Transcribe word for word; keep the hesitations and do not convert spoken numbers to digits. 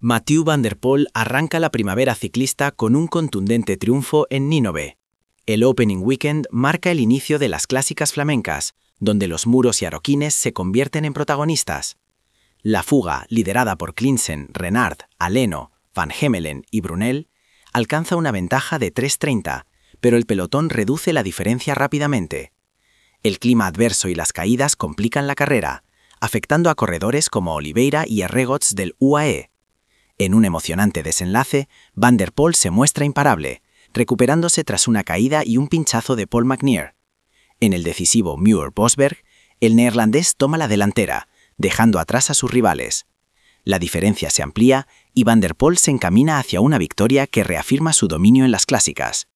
Mathieu van der Poel arranca la primavera ciclista con un contundente triunfo en Nínive. El Opening Weekend marca el inicio de las clásicas flamencas, donde los muros y aroquines se convierten en protagonistas. La fuga, liderada por Clinsen, Renard, Aleno, Van Hemelen y Brunel, alcanza una ventaja de tres treinta, pero el pelotón reduce la diferencia rápidamente. El clima adverso y las caídas complican la carrera, afectando a corredores como Oliveira y Erregots del U A E. En un emocionante desenlace, Van der Poel se muestra imparable, recuperándose tras una caída y un pinchazo de Paul McNeer. En el decisivo Muir-Bosberg, el neerlandés toma la delantera, dejando atrás a sus rivales. La diferencia se amplía y Van der Poel se encamina hacia una victoria que reafirma su dominio en las clásicas.